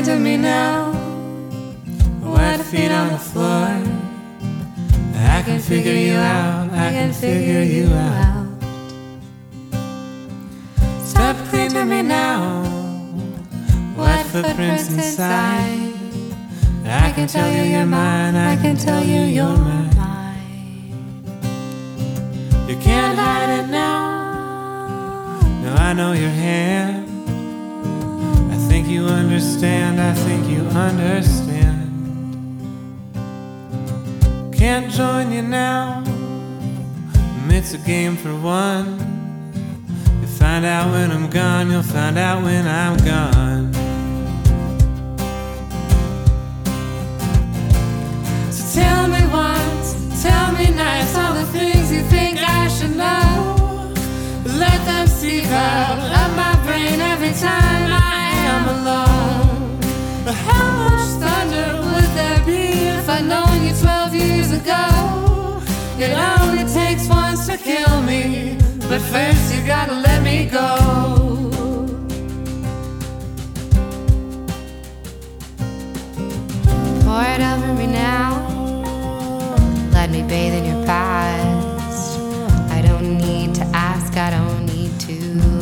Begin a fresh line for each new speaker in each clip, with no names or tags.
to me now. Wet feet on the floor. I can figure you out, I can figure you out. Step clean to me now. Wet footprints inside. I can tell you you're mine, I can tell you you're mine. You can't hide it now. No, I know your hand. I think you understand, I think you understand. Can't join you now. It's a game for one. You'll find out when I'm gone, you'll find out when I'm gone. So tell me once, tell me nights, all the things you think I should know. Let them seep out of my brain every time I am alone. But how much thunder would there be if I'd known you 12 years ago? It only takes once to kill me, but first you gotta let me go.
Pour it over me now. Let me bathe in your past. I don't need to ask, I don't need to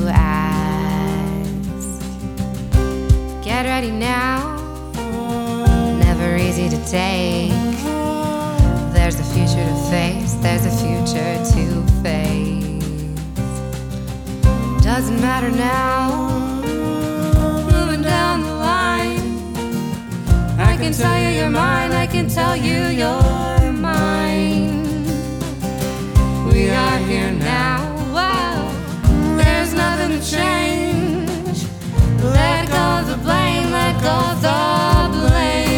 ask. Get ready now. Never easy to take. There's a future to face, there's a future to face. Doesn't matter now. Moving down the line. I can tell you you're mine, I can tell you you're mine.
We are here now.
Whoa. There's nothing to change. Let go of the blame, let go of the blame.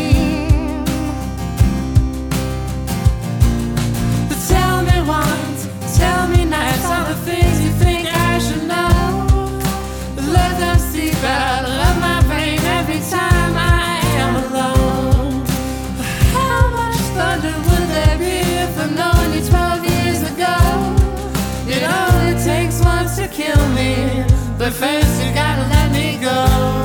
But tell me once, tell me nights, all the things you think I should know. Let them seep out of my brain every time I am alone. How much thunder would there be if I'd known you 12 years ago? It only takes once to kill me, but first you gotta let me go.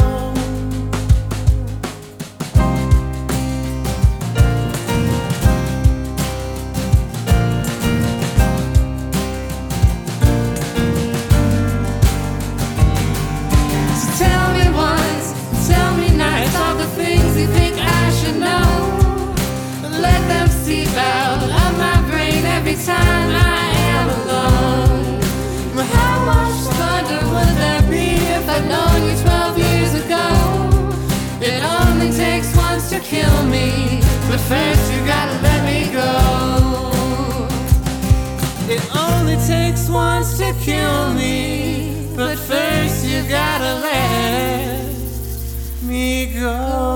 So tell me once, tell me nights, all the things you think I should know. Let them seep out of my brain every time I am alone. How much thunder would there be if I'd known you 12 years ago? It only takes once to kill me, but first you gotta let me go. It only takes once to kill me, but first you gotta let me go.